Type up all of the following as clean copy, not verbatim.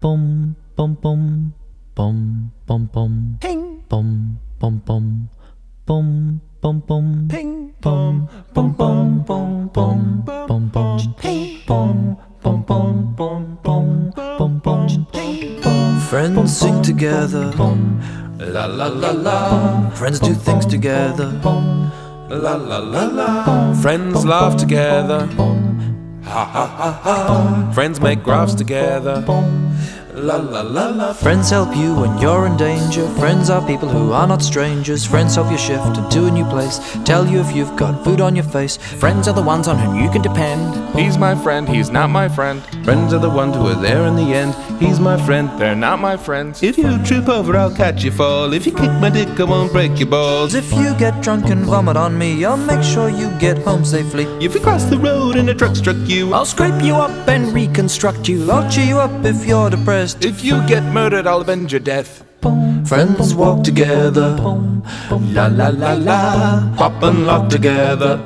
Bum bum bum bum bum bum. Ping, Bum bum bum bum bum bum. ping, Bum bum bum bum bum bum bum. ping, Bum bum bum bum bum bum bum. ping. Friends sing together, la la la la. Friends do things together, la la la la. Friends laugh together, ha ha ha ha. Friends make graphs together, la la la la. Friends help you when you're in danger. Friends are people who are not strangers. Friends help you shift into a new place, tell you if you've got food on your face. Friends are the ones on whom you can depend. He's my friend, he's not my friend. Friends are the ones who are there in the end. He's my friend. They're not my friends. If you trip over, I'll catch you fall. If you kick my dick, I won't break your balls. If you get drunk and vomit on me, I'll make sure you get home safely. If you cross the road and a truck struck you, I'll scrape you up and reconstruct you. I'll cheer you up if you're depressed. If you get murdered, I'll avenge your death. Friends walk together, la la la la. pop and lock together.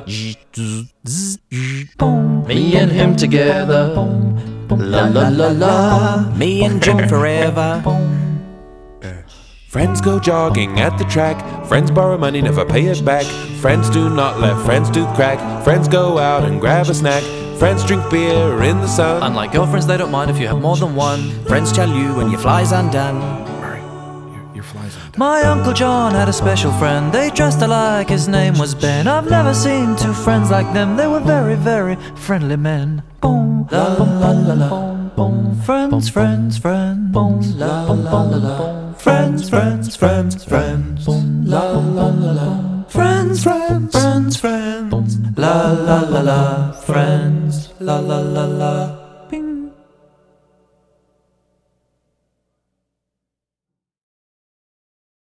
Me and him together, la la la la. Me and Jim forever. Friends go jogging at the track. Friends borrow money, never pay it back. Friends do not let friends do crack. Friends go out and grab a snack. Friends drink beer in the sun. Unlike your friends, they don't mind if you have more than one. Friends tell you when your fly's undone. Your flies on. My Uncle John had a special friend. They dressed alike, his name was Ben. I've never seen two friends like them. They were very, very friendly men. Boom, la la la la. Friends, friends, friends. La la la la. Friends, friends, friends, friends. La la la la. Friends, friends, friends, friends. La la la la. Friends, la la la la.